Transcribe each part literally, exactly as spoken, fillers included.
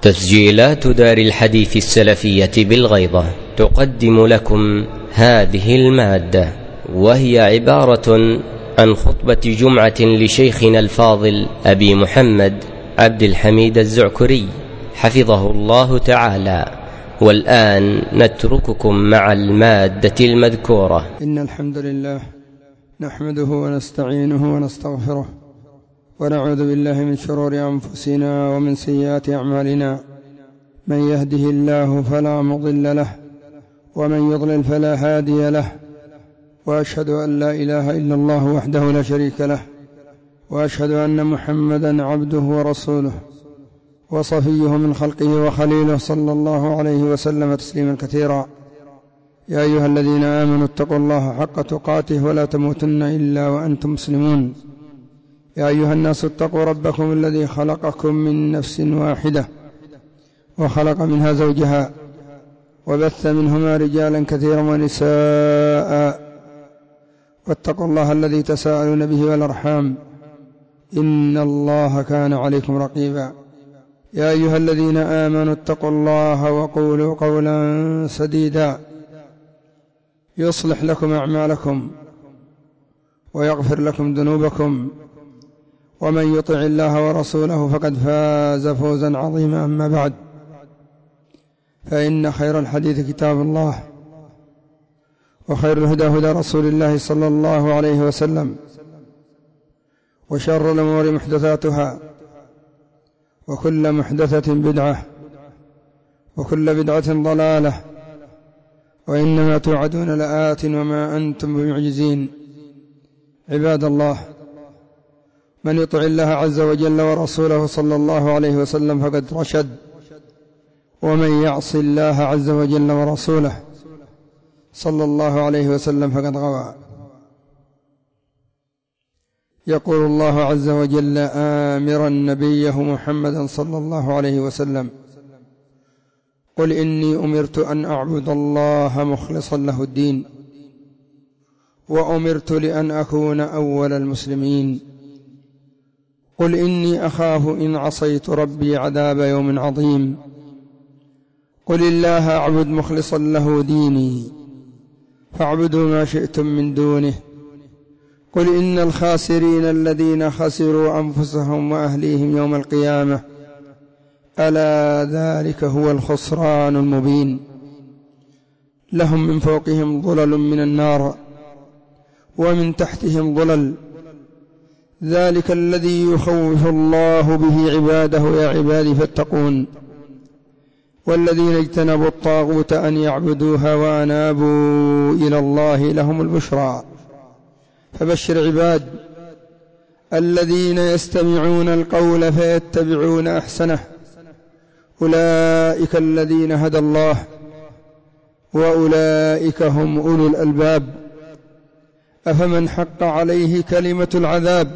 تسجيلات دار الحديث السلفية بالغيضة تقدم لكم هذه المادة، وهي عبارة عن خطبة جمعة لشيخنا الفاضل أبي محمد عبد الحميد الزعكري حفظه الله تعالى. والآن نترككم مع المادة المذكورة. إن الحمد لله نحمده ونستعينه ونستغفره ونعوذ بالله من شرور أنفسنا ومن سيئات أعمالنا، من يهده الله فلا مضل له ومن يضلل فلا هادي له، وأشهد أن لا إله إلا الله وحده لا شريك له، وأشهد أن محمدا عبده ورسوله وصفيه من خلقه وخليله، صلى الله عليه وسلم تسليما كثيرا. يا أيها الذين آمنوا اتقوا الله حق تقاته ولا تموتن إلا وأنتم مسلمون. يا أيها الناس اتقوا ربكم الذي خلقكم من نفس واحدة وخلق منها زوجها وبث منهما رجالا كثيرا ونساء، واتقوا الله الذي تساءلون به والأرحام إن الله كان عليكم رقيبا. يا أيها الذين آمنوا اتقوا الله وقولوا قولا سديدا يصلح لكم أعمالكم ويغفر لكم ذنوبكم، ومن يطع الله ورسوله فقد فاز فوزا عظيما. أما بعد، فإن خير الحديث كتاب الله، وخير الهدى هدى رسول الله صلى الله عليه وسلم، وشر الأمور محدثاتها، وكل محدثة بدعة، وكل بدعة ضلالة، وإنما توعدون لآت وما أنتم بمعجزين. عباد الله، من يطع الله عز وجل ورسوله صلى الله عليه وسلم فقد رشد، ومن يعص الله عز وجل ورسوله صلى الله عليه وسلم فقد غوى. يقول الله عز وجل آمرا نبيه محمدا صلى الله عليه وسلم: قل إني أمرت أن أعبد الله مخلصا له الدين، وأمرت لأن أكون أول المسلمين. قل إني أخاف إن عصيت ربي عذاب يوم عظيم. قل الله أعبد مخلصا له ديني، فاعبدوا ما شئتم من دونه. قل إن الخاسرين الذين خسروا أنفسهم وأهليهم يوم القيامة، ألا ذلك هو الخسران المبين. لهم من فوقهم ظلل من النار ومن تحتهم ظلل، ذلك الذي يخوف الله به عباده يا عبادي فاتقون. والذين اجتنبوا الطاغوت أن يعبدوها وأنابوا إلى الله لهم البشرى. فبشر عباد الذين يستمعون القول فيتبعون أحسنه، أولئك الذين هدى الله وأولئك هم أولو الألباب. أفمن حق عليه كلمة العذاب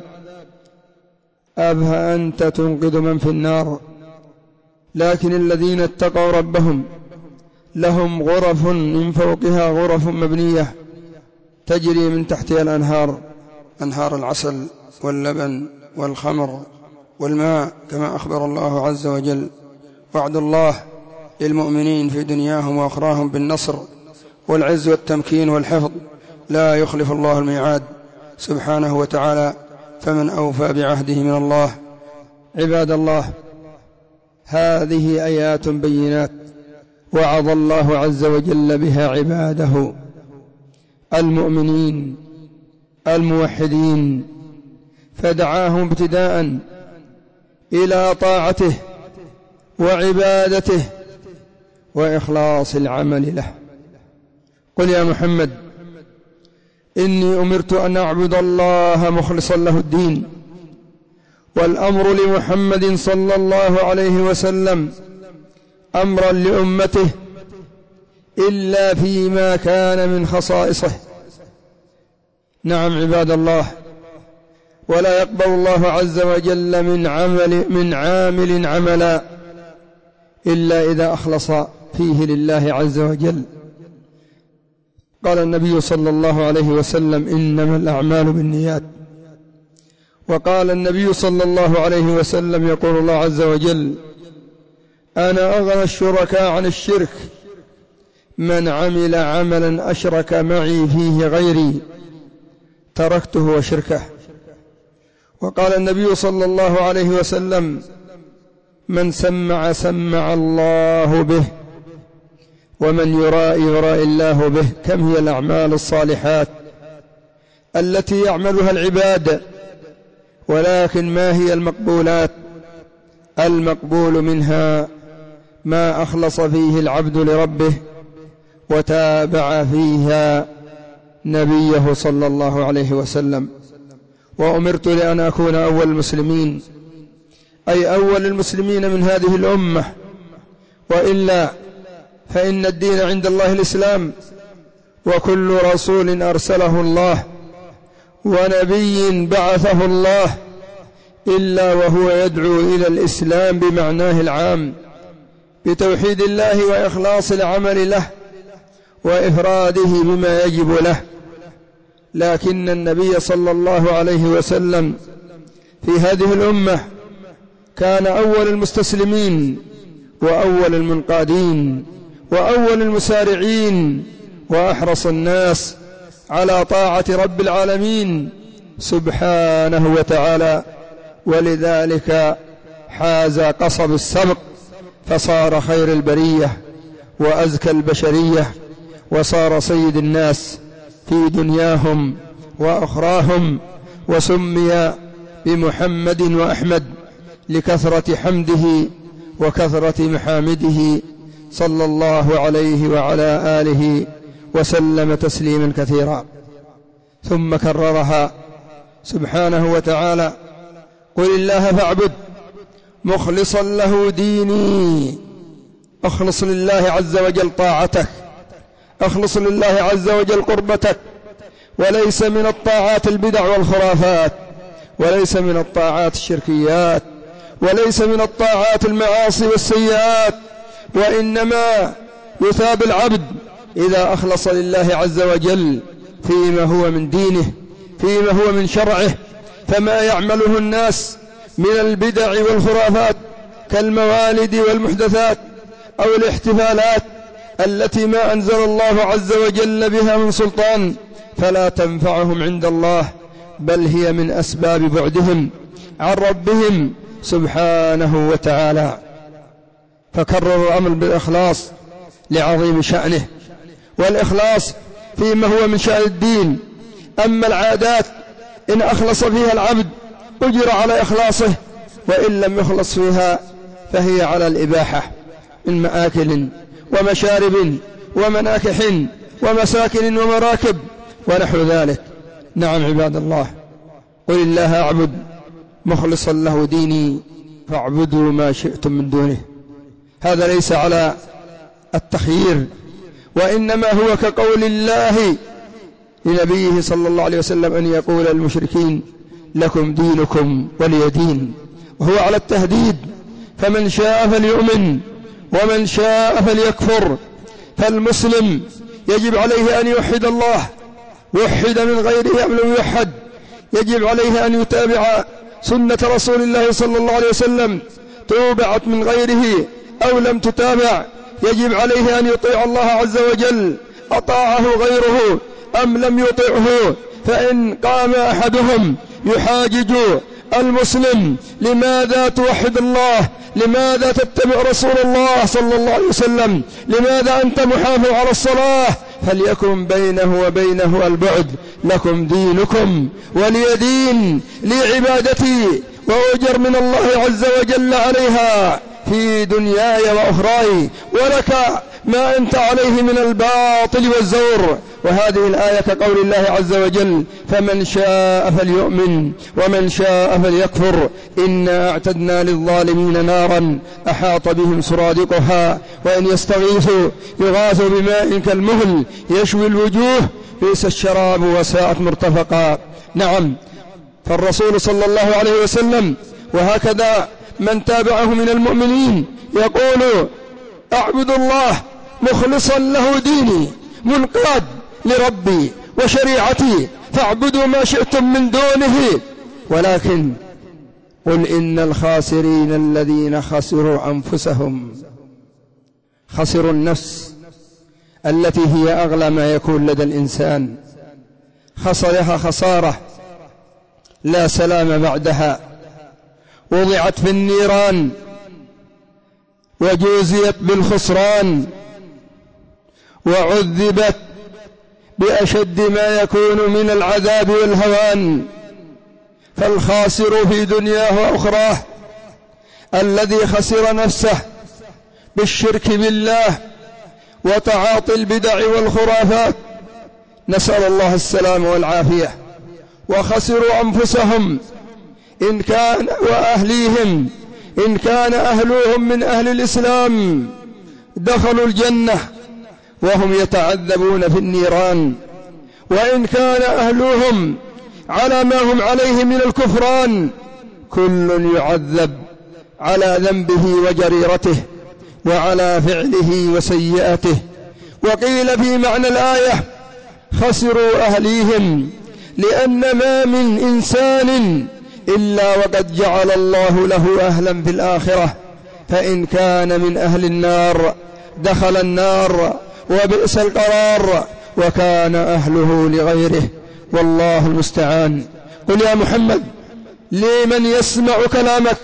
أفأنت تنقذ من في النار؟ لكن الذين اتقوا ربهم لهم غرف من فوقها غرف مبنية تجري من تحتها الأنهار، أنهار العسل واللبن والخمر والماء، كما أخبر الله عز وجل. وعد الله للمؤمنين في دنياهم وأخراهم بالنصر والعز والتمكين والحفظ، لا يخلف الله الميعاد سبحانه وتعالى، فمن أوفى بعهده من الله. عباد الله، هذه آيات بينات وعظ الله عز وجل بها عباده المؤمنين الموحدين، فدعاهم ابتداء إلى طاعته وعبادته وإخلاص العمل له. قل يا محمد إني أمرت أن أعبد الله مخلصا له الدين. والأمر لمحمد صلى الله عليه وسلم أمرا لأمته إلا فيما كان من خصائصه. نعم عباد الله، ولا يقبل الله عز وجل من عمل من عامل عملا إلا إذا أخلص فيه لله عز وجل. قال النبي صلى الله عليه وسلم: إنما الأعمال بالنيات. وقال النبي صلى الله عليه وسلم: يقول الله عز وجل: أنا أغنى الشركاء عن الشرك من عمل عملا أشرك معي فيه غيري تركته وشركه. وقال النبي صلى الله عليه وسلم من سمع سمع الله به ومن يرائي يرائي الله به. كم هي الأعمال الصالحات التي يعملها العباد، ولكن ما هي المقبولات؟ المقبول منها ما أخلص فيه العبد لربه وتابع فيها نبيه صلى الله عليه وسلم. وأمرت لأن أكون أول المسلمين، أي أول المسلمين من هذه الأمة، وإلا فإن الدين عند الله الإسلام، وكل رسول أرسله الله ونبي بعثه الله إلا وهو يدعو إلى الإسلام بمعناه العام، بتوحيد الله وإخلاص العمل له وإفراده بما يجب له. لكن النبي صلى الله عليه وسلم في هذه الأمة كان أول المستسلمين وأول المنقادين وأول المسارعين وأحرص الناس على طاعة رب العالمين سبحانه وتعالى، ولذلك حاز قصب السبق فصار خير البرية وأزكى البشرية، وصار سيد الناس في دنياهم وأخراهم، وسمي بمحمد وأحمد لكثرة حمده وكثرة محامده صلى الله عليه وعلى آله وسلم تسليما كثيرا. ثم كررها سبحانه وتعالى: قل الله فاعبد مخلصا له ديني. اخلص لله عز وجل طاعتك، اخلص لله عز وجل قربتك، وليس من الطاعات البدع والخرافات، وليس من الطاعات الشركيات، وليس من الطاعات المعاصي والسيئات، وإنما يثاب العبد إذا أخلص لله عز وجل فيما هو من دينه، فيما هو من شرعه. فما يعمله الناس من البدع والخرافات كالموالد والمحدثات أو الاحتفالات التي ما أنزل الله عز وجل بها من سلطان فلا تنفعهم عند الله، بل هي من أسباب بعدهم عن ربهم سبحانه وتعالى. فكرر الأمر بالإخلاص لعظيم شأنه، والإخلاص فيما هو من شأن الدين. أما العادات إن أخلص فيها العبد أجر على إخلاصه، وإن لم يخلص فيها فهي على الإباحة من مآكل ومشارب ومناكح ومساكن ومراكب ونحو ذلك. نعم عباد الله، قل الله أعبد مخلصا له ديني فاعبدوا ما شئتم من دونه. هذا ليس على التخيير، وإنما هو كقول الله لنبيه صلى الله عليه وسلم أن يقول للمشركين: لكم دينكم ولي دين. وهو على التهديد، فمن شاء فليؤمن ومن شاء فليكفر. فالمسلم يجب عليه أن يوحد الله، وحد من غيره أم لم يوحد. يجب عليه أن يتابع سنة رسول الله صلى الله عليه وسلم، توبعت من غيره أو لم تتابع. يجب عليه أن يطيع الله عز وجل، أطاعه غيره أم لم يطيعه. فإن قام أحدهم يحاجج المسلم: لماذا توحد الله؟ لماذا تتبع رسول الله صلى الله عليه وسلم؟ لماذا أنت محافظ على الصلاة؟ فليكن بينه وبينه البعد. لكم دينكم ولي دين، لي عبادتي وأجر من الله عز وجل عليها في دنياي وأخراي، ولك ما أنت عليه من الباطل والزور. وهذه الآية كقول الله عز وجل: فمن شاء فليؤمن ومن شاء فليكفر إنا أعتدنا للظالمين نارا أحاط بهم سرادقها وإن يستغيثوا يغاثوا بماء كالمهل يشوي الوجوه بئس الشراب وساءت مرتفقا. نعم، فالرسول صلى الله عليه وسلم وهكذا من تابعه من المؤمنين يقول: أعبد الله مخلصا له ديني، منقاد لربي وشريعتي، فاعبدوا ما شئتم من دونه. ولكن قل إن الخاسرين الذين خسروا أنفسهم، خسروا النفس التي هي أغلى ما يكون لدى الإنسان، خسرها خسارة لا سلام بعدها، وضعت في النيران وجوزيت بالخسران وعذبت بأشد ما يكون من العذاب والهوان. فالخاسر في دنياه وأخراه الذي خسر نفسه بالشرك بالله وتعاطي البدع والخرافات، نسأل الله السلام والعافية، وخسروا أنفسهم إن كان وأهليهم، إن كان أهلهم من أهل الإسلام دخلوا الجنة وهم يتعذبون في النيران، وإن كان أهلهم على ما هم عليه من الكفران كل يعذب على ذنبه وجريرته وعلى فعله وسيئته. وقيل في معنى الآية خسروا أهليهم، لأن ما من إنسان إلا وقد جعل الله له أهلا في الآخرة، فإن كان من أهل النار دخل النار وبئس القرار، وكان أهله لغيره، والله المستعان. قل يا محمد لمن يسمع كلامك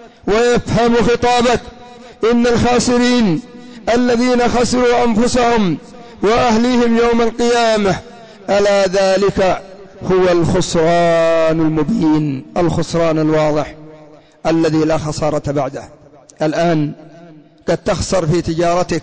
ويفهم خطابك إن الخاسرين الذين خسروا أنفسهم وأهليهم يوم القيامة ألا ذلك هو الخسران المبين، الخسران الواضح الذي لا خسارة بعده. الآن قد تخسر في تجارتك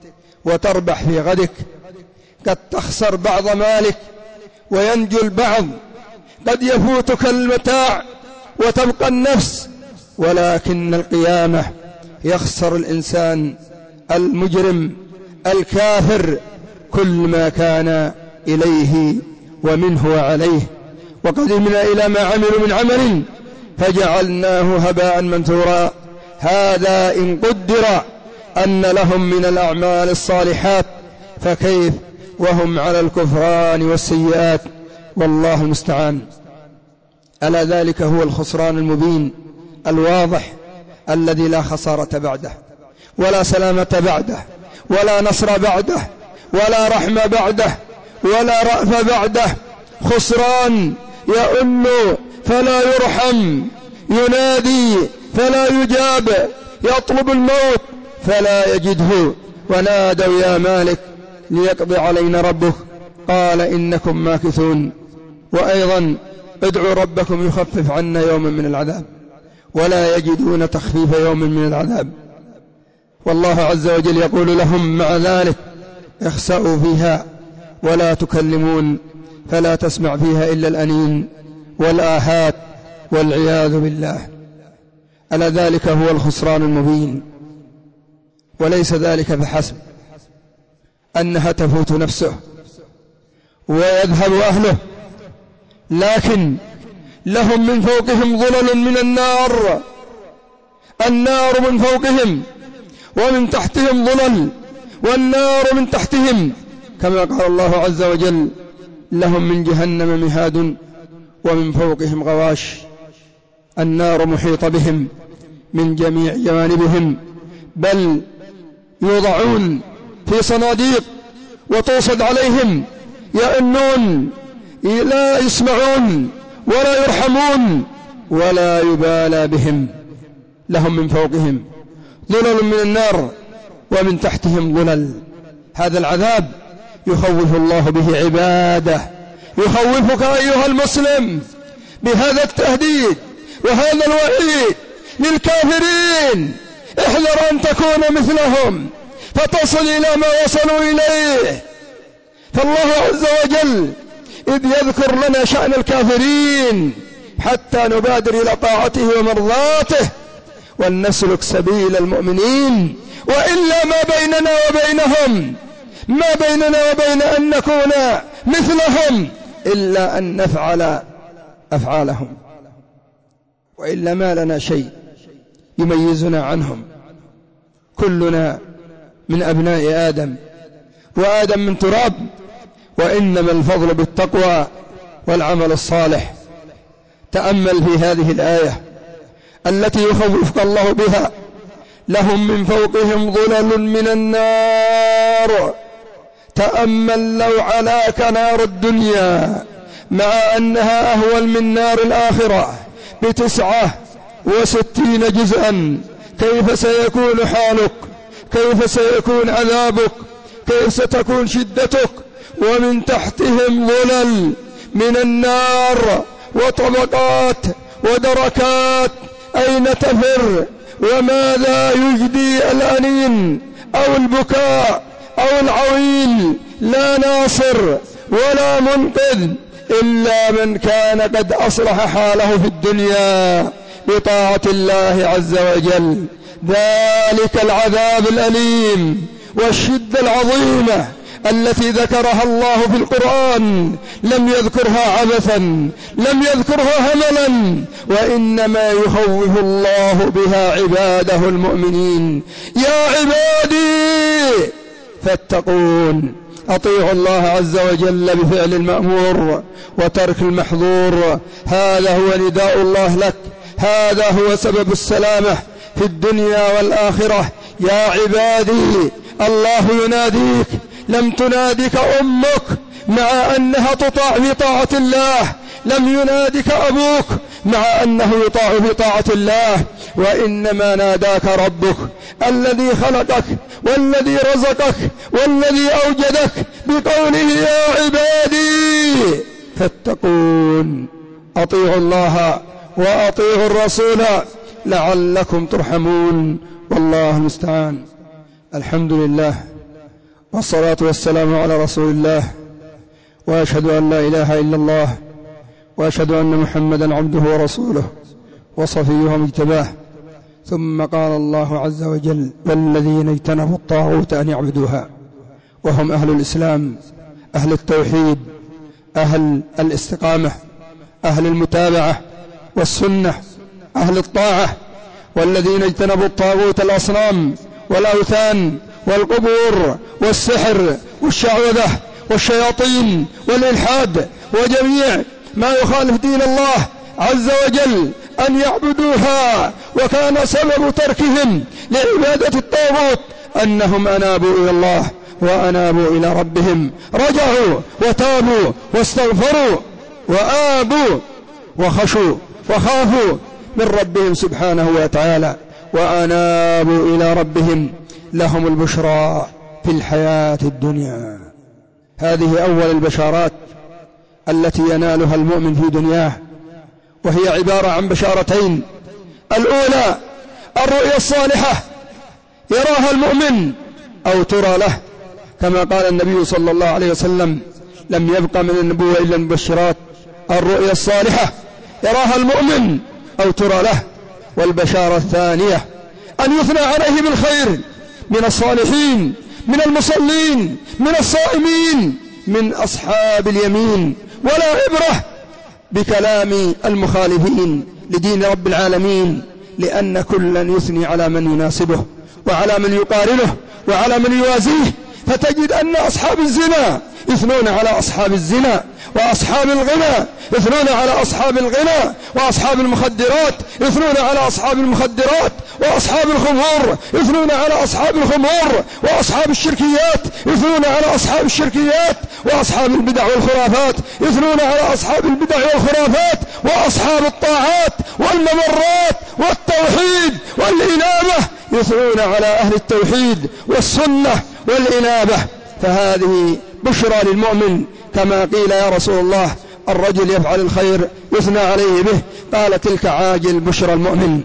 وتربح في غدك، قد تخسر بعض مالك وينجو البعض، قد يفوتك المتاع وتبقى النفس، ولكن القيامة يخسر الإنسان المجرم الكافر كل ما كان إليه ومنه وعليه. وقدمنا إلى ما عملوا من عمل فجعلناه هباء منثورا. هذا إن قدر أن لهم من الأعمال الصالحات، فكيف وهم على الكفران والسيئات، والله المستعان. ألا ذلك هو الخسران المبين الواضح الذي لا خسارة بعده، ولا سلامة بعده، ولا نصر بعده، ولا رحمة بعده، ولا رأف بعده. خسران يؤن فلا يرحم، ينادي فلا يجاب، يطلب الموت فلا يجده. ونادوا يا مالك ليقضي علينا ربك، قال إنكم ماكثون. وأيضا ادعوا ربكم يخفف عنا يوما من العذاب، ولا يجدون تخفيف يوم من العذاب. والله عز وجل يقول لهم مع ذلك اخسأوا فيها ولا تكلمون، فلا تسمع فيها إلا الأنين والآهات والعياذ بالله. ألا ذلك هو الخسران المبين. وليس ذلك فحسب أنها تفوت نفسه ويذهب أهله، لكن لهم من فوقهم ظلل من النار، النار من فوقهم ومن تحتهم ظلل، والنار من تحتهم، كما قال الله عز وجل لهم من جهنم مهاد ومن فوقهم غواش. النار محيطة بهم من جميع جوانبهم، بل يوضعون في صناديق وتوصد عليهم، يأنون لا يسمعون ولا يرحمون ولا يبالى بهم. لهم من فوقهم ظلل من النار ومن تحتهم ظلل. هذا العذاب يخوف الله به عباده، يخوفك أيها المسلم بهذا التهديد وهذا الوعيد للكافرين. احذر أن تكون مثلهم فتصل إلى ما وصلوا إليه. فالله عز وجل إذ يذكر لنا شأن الكافرين حتى نبادر إلى طاعته ومرضاته ولنسلك سبيل المؤمنين، وإلا ما بيننا وبينهم، ما بيننا وبين أن نكون مثلهم إلا أن نفعل أفعالهم، وإلا ما لنا شيء يميزنا عنهم. كلنا من أبناء آدم، وآدم من تراب، وإنما الفضل بالتقوى والعمل الصالح. تأمل في هذه الآية التي يخوفك الله بها. لهم من فوقهم ظلل من النار. تأمل لو علاك نار الدنيا مع أنها أهول من نار الآخرة بتسعة وستين جزءا، كيف سيكون حالك؟ كيف سيكون عذابك؟ كيف ستكون شدتك؟ ومن تحتهم ظلل من النار وطبقات ودركات. أين تفر؟ وماذا يجدي الأنين أو البكاء أو العويل؟ لا ناصر ولا منقذ إلا من كان قد أصلح حاله في الدنيا بطاعة الله عز وجل. ذلك العذاب الأليم والشدة العظيمة التي ذكرها الله في القرآن لم يذكرها عبثا، لم يذكرها هملا، وإنما يخوف الله بها عباده المؤمنين. يا عبادي فاتقون، أطيعوا الله عز وجل بفعل المأمور وترك المحظور. هذا هو نداء الله لك، هذا هو سبب السلامة في الدنيا والآخرة. يا عبادي، الله يناديك. لم تنادك أمك مع أنها تطاع في طاعة الله، لم ينادك أبوك مع أنه يطاع في طاعة الله، وإنما ناداك ربك الذي خلقك والذي رزقك والذي أوجدك بقوله يا عبادي فاتقون. أطيعوا الله وأطيعوا الرسول لعلكم ترحمون، والله المستعان. الحمد لله والصلاة والسلام على رسول الله، وأشهد أن لا إله إلا الله، وأشهد أن محمدا عبده ورسوله وصفيه ومجتباه. ثم قال الله عز وجل والذين اجتنبوا الطاغوت أن يعبدوها، وهم أهل الإسلام، أهل التوحيد، أهل الاستقامة، أهل المتابعة والسنة، أهل الطاعة. والذين اجتنبوا الطاغوت الأصنام والأوثان والقبور والسحر والشعوذة والشياطين والإلحاد وجميع ما يخالف دين الله عز وجل أن يعبدوها. وكان سبب تركهم لعبادة الطاغوت أنهم أنابوا إلى الله وأنابوا إلى ربهم، رجعوا وتابوا واستغفروا وآبوا وخشوا وخافوا من ربهم سبحانه وتعالى وأنابوا إلى ربهم. لهم البشرى في الحياة الدنيا. هذه أول البشارات التي ينالها المؤمن في دنياه، وهي عبارة عن بشارتين. الأولى الرؤيا الصالحة يراها المؤمن أو ترى له، كما قال النبي صلى الله عليه وسلم لم يبقى من النبوة إلا المبشرات. الرؤيا الصالحة يراها المؤمن أو ترى له. والبشارة الثانية أن يثنى عليه بالخير من الصالحين، من المصلين، من الصائمين، من أصحاب اليمين. ولا عبرة بكلام المخالفين لدين رب العالمين، لأن كلا يثني على من يناسبه وعلى من يقارنه وعلى من يوازيه. فتجد أن أصحاب الزنا يثنون على أصحاب الزنا، وأصحاب الغنى يثنون على أصحاب الغنى، وأصحاب المخدرات يثنون على أصحاب المخدرات، وأصحاب الخمور يثنون على أصحاب الخمور، وأصحاب الشركيات يثنون على أصحاب الشركيات، وأصحاب البدع والخرافات يثنون على أصحاب البدع والخرافات، وأصحاب الطاعات والممرات والتوحيد والإنابة يثنون على أهل التوحيد والسنة والإنابة. فهذه بشرى للمؤمن، كما قيل يا رسول الله الرجل يفعل الخير يثنى عليه به، قال تلك عاجل بشرى المؤمن.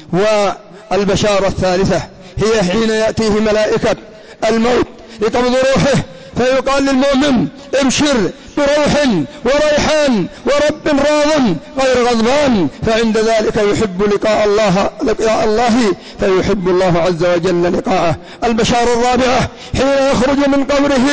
والبشارة الثالثة هي حين يأتيه ملائكة الموت لقبض روحه، فيقال للمؤمن ابشر بروح وريحان ورب راض غير غضبان، فعند ذلك يحب لقاء الله لقاء الله فيحب الله عز وجل لقاءه. البشارة الرابعة حين يخرج من قبره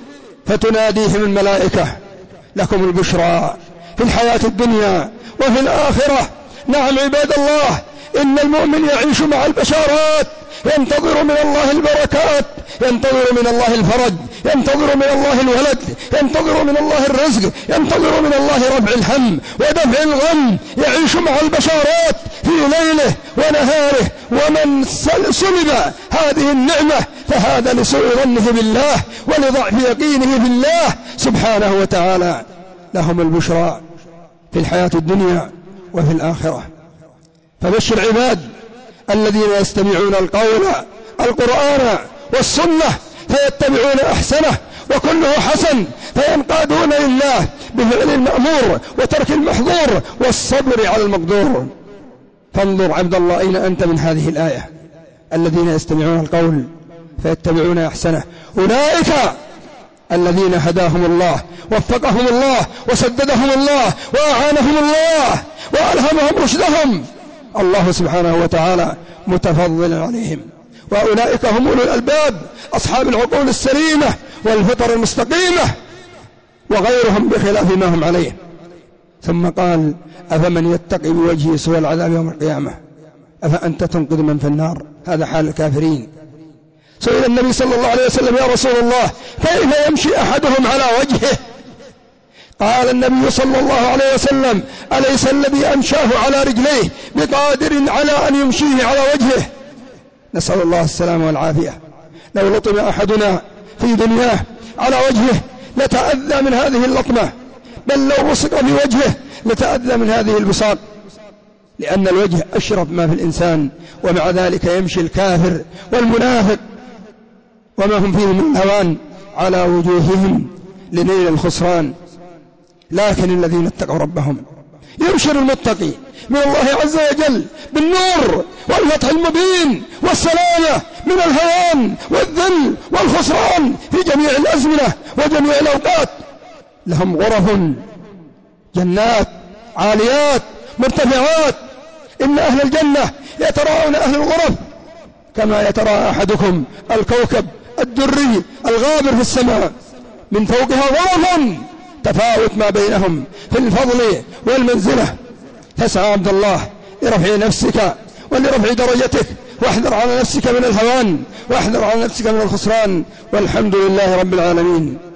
فتناديهم الملائكة لكم البشرى في الحياة الدنيا وفي الآخرة، نعم عباد الله، إن المؤمن يعيش مع البشارات، ينتظر من الله البركات، ينتظر من الله الفرج، ينتظر من الله الولد، ينتظر من الله الرزق، ينتظر من الله رفع الهم ودفع الغم، يعيش مع البشارات في ليله ونهاره. ومن سلب هذه النعمة فهذا لسوء ظنه بالله ولضعف يقينه بالله سبحانه وتعالى. لهم البشرى في الحياة الدنيا وفي الآخرة. فبشر عباد الذين يستمعون القول القرآن والسنة فيتبعون أحسنه، وكله حسن فينقادون لله بفعل المأمور وترك المحظور والصبر على المقدور. فانظر عبد الله أين أنت من هذه الآية؟ الذين يستمعون القول فيتبعون أحسنه أولئك الذين هداهم الله، وفقهم الله، وسددهم الله، وأعانهم الله، وألهمهم رشدهم الله سبحانه وتعالى متفضل عليهم. وأولئك هم أولو الألباب أصحاب العقول السليمة والفطر المستقيمة، وغيرهم بخلاف ما هم عليه. ثم قال أفمن يتقي بوجهه سوء العذاب يوم القيامة أفأنت تنقذ من في النار. هذا حال الكافرين. سئل النبي صلى الله عليه وسلم يا رسول الله كيف يمشي أحدهم على وجهه؟ قال النبي صلى الله عليه وسلم أليس الذي أمشاه على رجليه بقادر على أن يمشيه على وجهه؟ نسأل الله السلامة والعافية. لو لطم أحدنا في دنياه على وجهه لتأذى من هذه اللطمة، بل لو بصق في وجهه لتأذى من هذه البصاق، لأن الوجه أشرف ما في الإنسان، ومع ذلك يمشي الكافر والمنافق وما هم فيه من الهوان على وجوههم لنيل الخسران. لكن الذين اتقوا ربهم يبشر المتقي من الله عز وجل بالنور والفتح المبين والسلامة من الهوان والذل والخسران في جميع الأزمنة وجميع الأوقات. لهم غرف جنات عاليات مرتفعات. إن أهل الجنة يتراءون أهل الغرف كما يتراءى أحدكم الكوكب الدري الغابر في السماء، من فوقها غرف تفاوت ما بينهم في الفضل والمنزلة. فاسعى عبد الله لرفع نفسك ولرفع درجتك، واحذر على نفسك من الهوان، واحذر على نفسك من الخسران. والحمد لله رب العالمين.